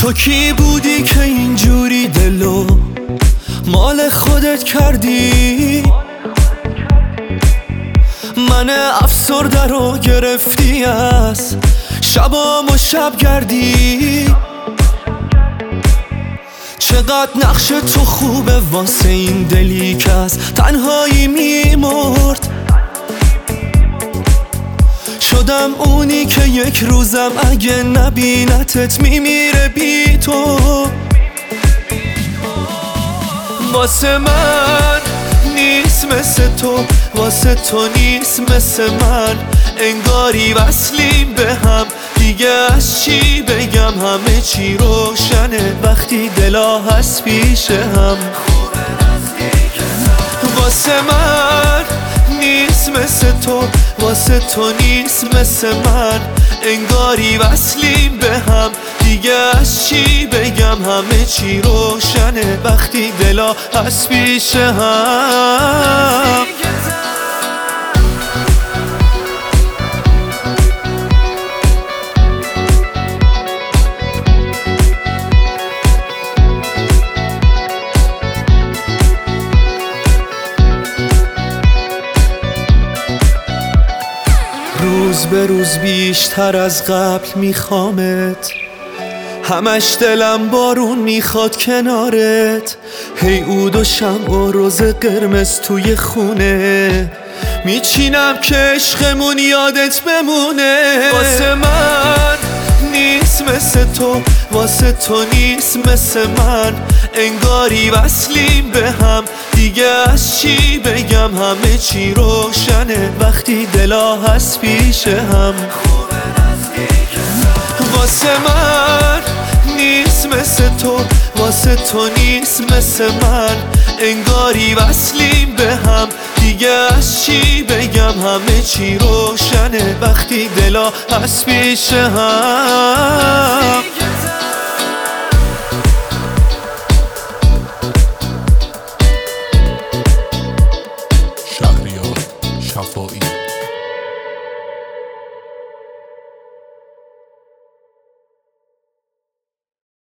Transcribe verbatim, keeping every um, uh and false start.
تو کی بودی که اینجوری دلو مال خودت کردی؟ من افسرده رو گرفتی از شبام و شبگردی. چقدر نقش تو خوبه واسه این دلی که از تنهایی میمرد. شدم اونی که یک روزم اگه نبینتت میمیره بی تو. واسه من نیست مثل تو، واسه تو نیست مثل من. انگاری وصلیم به هم، دیگه از چی بگم؟ همه چی روشنه وقتی دلا هست پیش هم. واسه من نیست مثل تو، واسه تو نیست مثل من. انگاری وصلیم به هم، دیگه از چی بگم؟ همه چی روشنه وقتی دلا هست پیش هم. روز به روز بیشتر از قبل میخوامت، همش دلم بارون میخواد کنارت. هی عود و شمع و روز قرمز توی خونه، میچینم که عشقمون یادت بمونه. واسه من نیست مثل تو، واسه تو نیست مثل من. انگاری وصلیم به هم، دیگه از چی بگم؟ همه چی روشنه وقتی دلا هست پیش هم. واسه من نیست مثل تو، واسه تو نیست مثل من. انگاری وصلیم به هم، دیگه از چی بگم؟ همه چی روشنه وقتی دلا هست پیش هم.